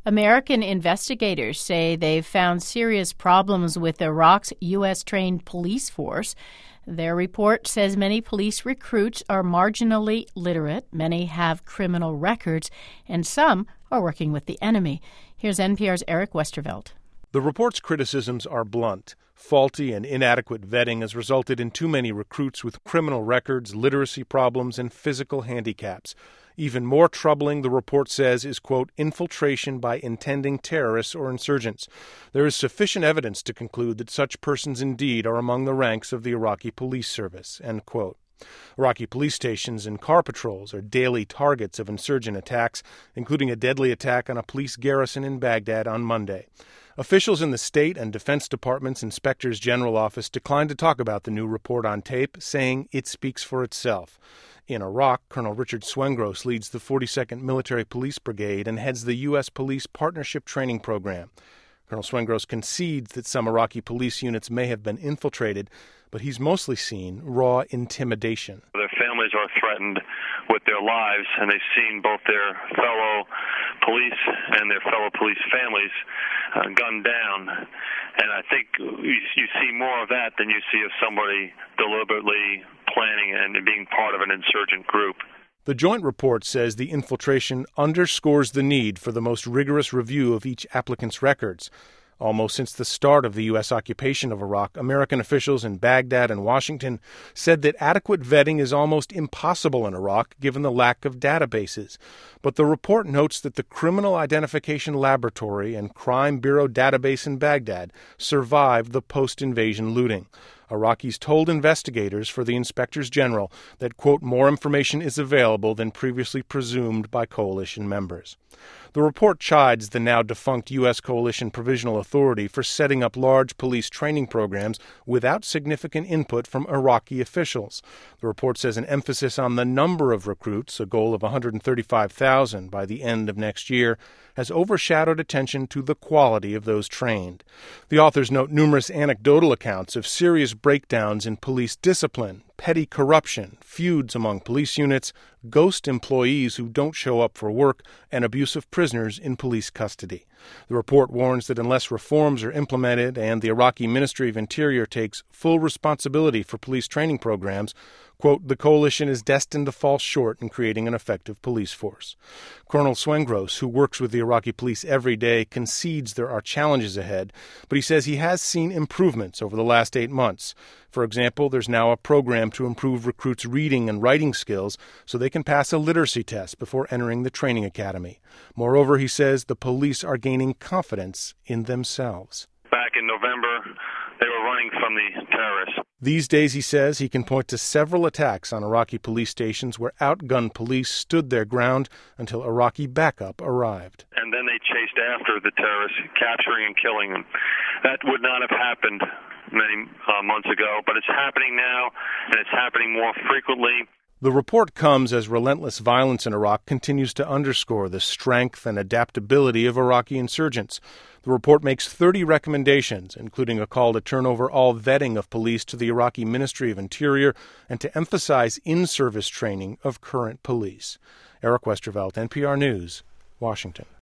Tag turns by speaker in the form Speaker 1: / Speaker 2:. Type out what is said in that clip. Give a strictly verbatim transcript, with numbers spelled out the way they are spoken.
Speaker 1: American investigators say they've found serious problems with Iraq's U S-trained police force. Their report says many police recruits are marginally literate, many have criminal records, and some are working with the enemy. Here's N P R's Eric Westervelt.
Speaker 2: The report's criticisms are blunt. Faulty and inadequate vetting has resulted in too many recruits with criminal records, literacy problems, and physical handicaps. Even more troubling, the report says, is, quote, infiltration by intending terrorists or insurgents. There is sufficient evidence to conclude that such persons indeed are among the ranks of the Iraqi police service, end quote. Iraqi police stations and car patrols are daily targets of insurgent attacks, including a deadly attack on a police garrison in Baghdad on Monday. Officials in the State and Defense Department's Inspectors General Office declined to talk about the new report on tape, saying it speaks for itself. In Iraq, Colonel Richard Swengros leads the forty-second Military Police Brigade and heads the U S Police Partnership Training Program. Colonel Swengros concedes that some Iraqi police units may have been infiltrated, but he's mostly seen raw intimidation.
Speaker 3: Their families are threatened with their lives, and they've seen both their fellow police and their fellow police families uh, gunned down. And I think you, you see more of that than you see of somebody deliberately planning and being part of an insurgent group.
Speaker 2: The joint report says the infiltration underscores the need for the most rigorous review of each applicant's records. Almost since the start of the U S occupation of Iraq, American officials in Baghdad and Washington said that adequate vetting is almost impossible in Iraq given the lack of databases. But the report notes that the Criminal Identification Laboratory and Crime Bureau database in Baghdad survived the post-invasion looting. Iraqis told investigators for the inspectors general that, quote, more information is available than previously presumed by coalition members. The report chides the now defunct U S Coalition Provisional Authority for setting up large police training programs without significant input from Iraqi officials. The report says an emphasis on the number of recruits, a goal of one hundred thirty-five thousand by the end of next year, has overshadowed attention to the quality of those trained. The authors note numerous anecdotal accounts of serious breakdowns in police discipline, petty corruption, feuds among police units, ghost employees who don't show up for work, and abuse of prisoners in police custody. The report warns that unless reforms are implemented and the Iraqi Ministry of Interior takes full responsibility for police training programs, quote, the coalition is destined to fall short in creating an effective police force. Colonel Swengros, who works with the Iraqi police every day, concedes there are challenges ahead, but he says he has seen improvements over the last eight months. For example, there's now a program to improve recruits' reading and writing skills so they can pass a literacy test before entering the training academy. Moreover, he says the police are gaining confidence in themselves.
Speaker 3: Back in November, they were running from the terrorists.
Speaker 2: These days, he says, he can point to several attacks on Iraqi police stations where outgunned police stood their ground until Iraqi backup arrived.
Speaker 3: And then they chased after the terrorists, capturing and killing them. That would not have happened many uh, months ago, but it's happening now, and it's happening more frequently.
Speaker 2: The report comes as relentless violence in Iraq continues to underscore the strength and adaptability of Iraqi insurgents. The report makes thirty recommendations, including a call to turn over all vetting of police to the Iraqi Ministry of Interior and to emphasize in-service training of current police. Eric Westervelt, N P R News, Washington.